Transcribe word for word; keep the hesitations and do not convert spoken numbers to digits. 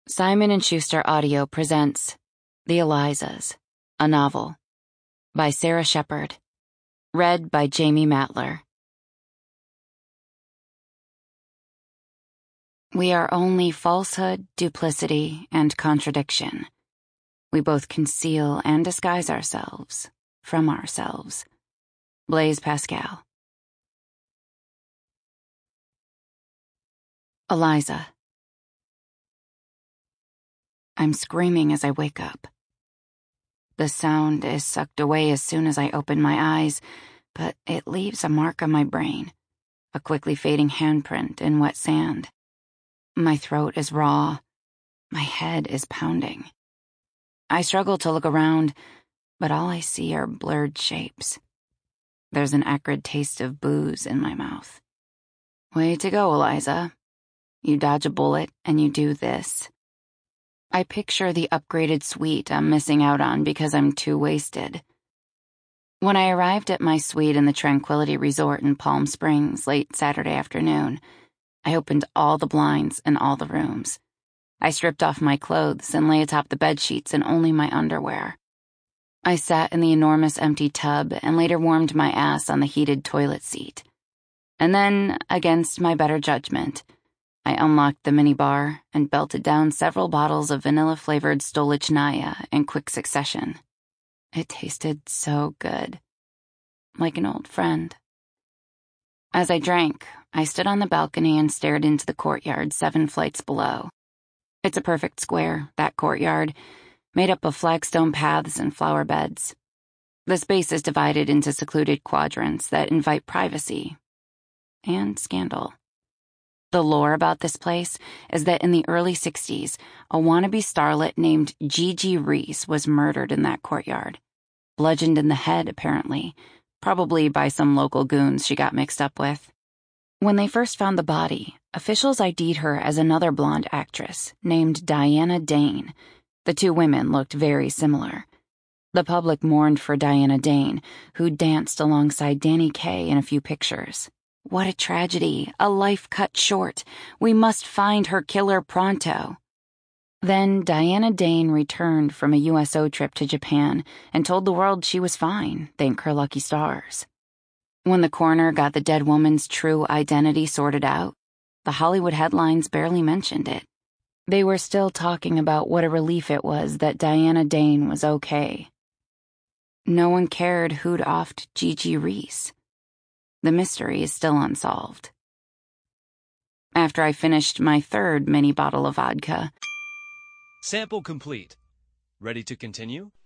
Simon and Schuster Audio presents The Elizas, a novel, by Sarah Shepard, read by Jamie Matler. We are only falsehood, duplicity, and contradiction. We both conceal and disguise ourselves from ourselves. Blaise Pascal. Eliza. I'm screaming as I wake up. The sound is sucked away as soon as I open my eyes, but it leaves a mark on my brain, a quickly fading handprint in wet sand. My throat is raw. My head is pounding. I struggle to look around, but all I see are blurred shapes. There's an acrid taste of booze in my mouth. Way to go, Eliza. You dodge a bullet and you do this. I picture the upgraded suite I'm missing out on because I'm too wasted. When I arrived at my suite in the Tranquility Resort in Palm Springs late Saturday afternoon, I opened all the blinds in all the rooms. I stripped off my clothes and lay atop the bedsheets in only my underwear. I sat in the enormous empty tub and later warmed my ass on the heated toilet seat. And then, against my better judgment, I unlocked the minibar and belted down several bottles of vanilla-flavored Stolichnaya in quick succession. It tasted so good, like an old friend. As I drank, I stood on the balcony and stared into the courtyard seven flights below. It's a perfect square, that courtyard, made up of flagstone paths and flower beds. The space is divided into secluded quadrants that invite privacy and scandal. The lore about this place is that in the early sixties, a wannabe starlet named Gigi Reese was murdered in that courtyard. Bludgeoned in the head, apparently, probably by some local goons she got mixed up with. When they first found the body, officials I D'd her as another blonde actress named Diana Dane. The two women looked very similar. The public mourned for Diana Dane, who danced alongside Danny Kaye in a few pictures. What a tragedy, a life cut short. We must find her killer pronto. Then Diana Dane returned from a U S O trip to Japan and told the world she was fine, thank her lucky stars. When the coroner got the dead woman's true identity sorted out, the Hollywood headlines barely mentioned it. They were still talking about what a relief it was that Diana Dane was okay. No one cared who'd offed Gigi Reese. The mystery is still unsolved. After I finished my third mini bottle of vodka... Sample complete. Ready to continue?